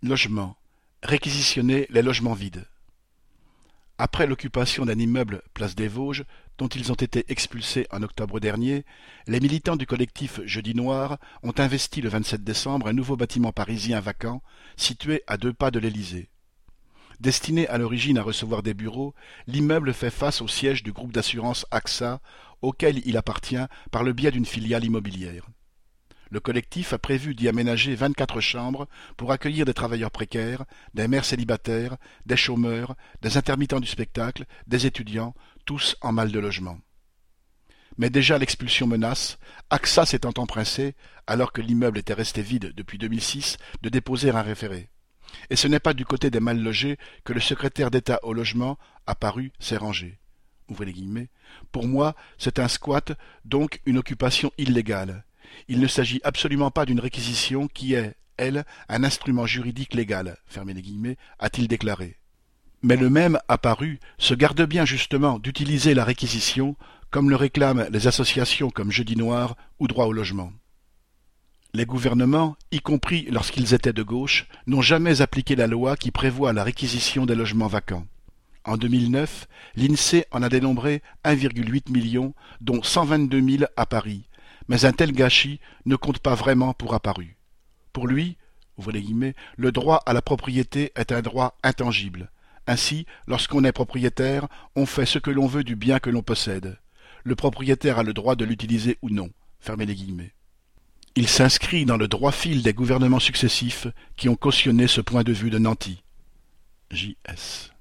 Logement. Réquisitionner les logements vides. Après l'occupation d'un immeuble place des Vosges, dont ils ont été expulsés en octobre dernier, les militants du collectif Jeudi Noir ont investi le 27 décembre un nouveau bâtiment parisien vacant, situé à 2 pas de l'Élysée. Destiné à l'origine à recevoir des bureaux, l'immeuble fait face au siège du groupe d'assurance AXA, auquel il appartient par le biais d'une filiale immobilière. Le collectif a prévu d'y aménager 24 chambres pour accueillir des travailleurs précaires, des mères célibataires, des chômeurs, des intermittents du spectacle, des étudiants, tous en mal de logement. Mais déjà l'expulsion menace, AXA s'étant empressé, alors que l'immeuble était resté vide depuis 2006, de déposer un référé. Et ce n'est pas du côté des mal logés que le secrétaire d'État au logement, apparu, s'est rangé. Ouvrez les guillemets. Pour moi, c'est un squat, donc une occupation illégale. Il ne s'agit absolument pas d'une réquisition qui est, elle, un instrument juridique légal, fermez les guillemets, a-t-il déclaré. Mais le même apparu se garde bien justement d'utiliser la réquisition, comme le réclament les associations comme Jeudi Noir ou Droit au logement. Les gouvernements, y compris lorsqu'ils étaient de gauche, n'ont jamais appliqué la loi qui prévoit la réquisition des logements vacants. En 2009, l'INSEE en a dénombré 1,8 million, dont 122 000 à Paris. Mais un tel gâchis ne compte pas vraiment pour apparu. Pour lui, ouvrez les guillemets, le droit à la propriété est un droit intangible. Ainsi, lorsqu'on est propriétaire, on fait ce que l'on veut du bien que l'on possède. Le propriétaire a le droit de l'utiliser ou non. Fermez les guillemets. Il s'inscrit dans le droit fil des gouvernements successifs qui ont cautionné ce point de vue de nanti. J.S.